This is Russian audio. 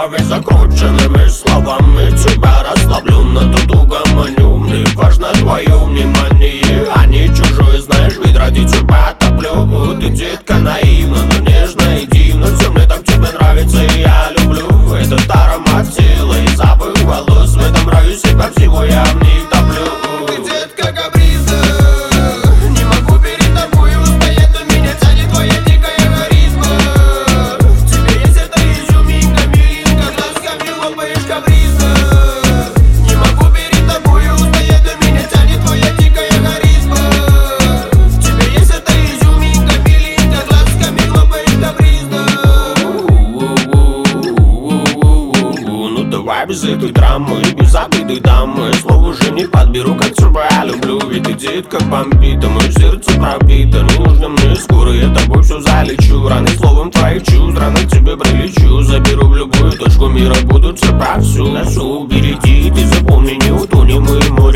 крови закрученными словами тебя расслаблю, но тут угомоню. Мне важно твое внимание, а не чужое, знаешь, ведь ради тебя топлю. Ты детка наивна, но нежно и дивно. Все мне так тебе нравится и я люблю этот аромат тела и запах волос. В этом раю себя всего я в них топлю. Ты детка капризна, не могу перед тобой устоять, но меня тянет твоя дикая харизма. В тебе есть эта изюминка, милинка, глазками лопаешь капризно. Не могу перед тобой устоять, но меня тянет твоя дикая харизма. В тебе есть эта изюминка, милинка, глазками лопаешь капризно. Ну давай без этой драмы, без забытых дам. Слов уже не подберу, как тебя люблю. Ведь ты детка бомбит, а мое сердце пробито. Нужно мне скоро, я тобой все залечу. Раны словом твоих чувств, рано к тебе прилечу. Заберу в любую точку мира, буду тебя всю носу. Береги, ты запомни, не утонем мы.